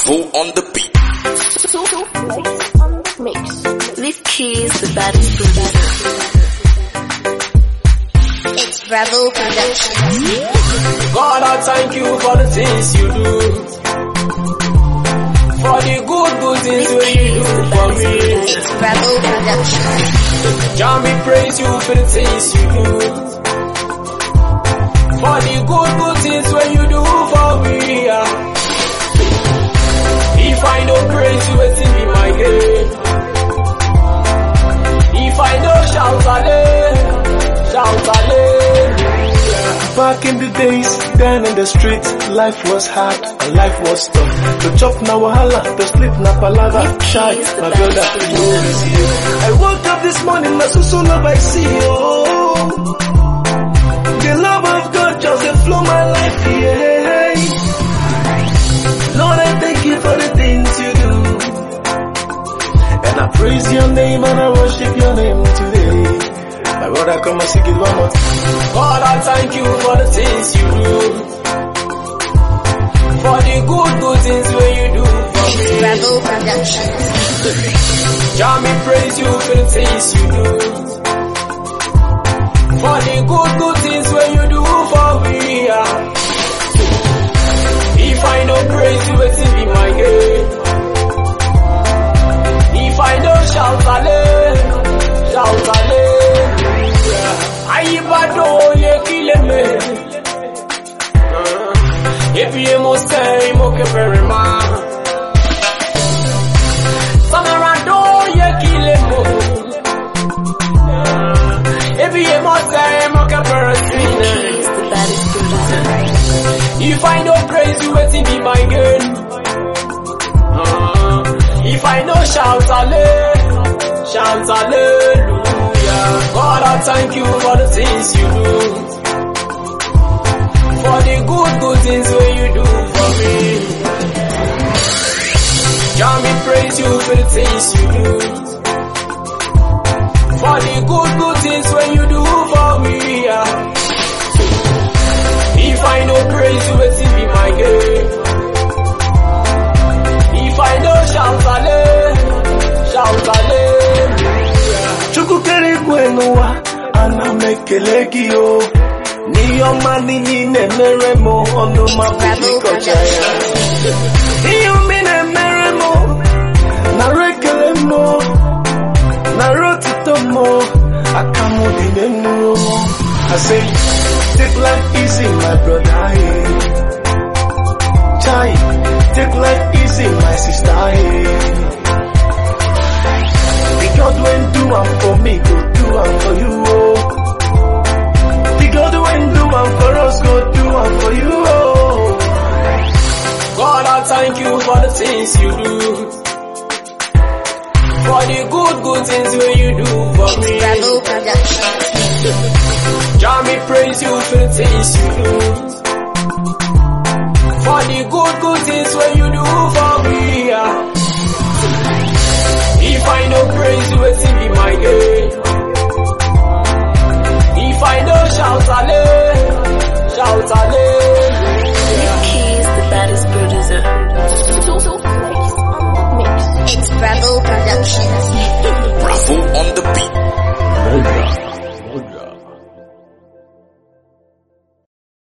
Bravo on the beat. So flex on the mix. Leave keys, the baddest producer. It's Bravo Production. God, I thank you for the things you do. For the good things you do for me. It's Bravo Production. Jah, me praise you for the things you do. For the good things when you do for me. If I don't praise you, it's in me my head. If I don't shout hallelujah, shout hallelujah. Back in the days, then in the street, life was hard and life was tough. To chop na wahala, to sleep na palava. Shy, my brother, you know this here. I woke up this morning, my so love I see, oh. The love of God just flow my life, yeah. Lord, I thank you for the things you do. And I praise your name and I worship your name today. My brother, come and sing it one more time. God, I thank you for the things you do. For the good things when you do for me. Bravo Production. Jah, me praise you for the things you do. For the good things when you do for me. If I don't praise you, it's in my head. If I don't shout hallelujah, shout hallelujah. Ayibado ye kile me. If you must say mo ke perima. Samarado ye kile mo. If you must say mo ke perima. He's the baddest producer. If I don't praise you, it's in be my girl. If I don't shout hallelujah, shout hallelujah. God, I thank you for the things you do. For the good things when you do for me. Jah, me praise you for the things you do. For the good things when you do for me. If I don't praise you, it's in be my girl. If I don't shout hallelujah, shout hallelujah. Chukukere kwenuwa, anamekelegi yo. Niyo mani nine meremo, ono mapiko chaya. Niyo mine meremo, narekelemo, narotitomo, akamudinemo. I say, take life easy, my brother. Chai, take life easy, my sister. The God when do one for me, go do one for you. The God when do one for us, go do one for you. God, I thank you for the things you do. For the good things when you do for me. Bravo Production. Jah, me praise you for the things you do. For the good things when you do for me. If I don't praise you, it's in be my girl. If I don't shout hallelujah, shout hallelujah.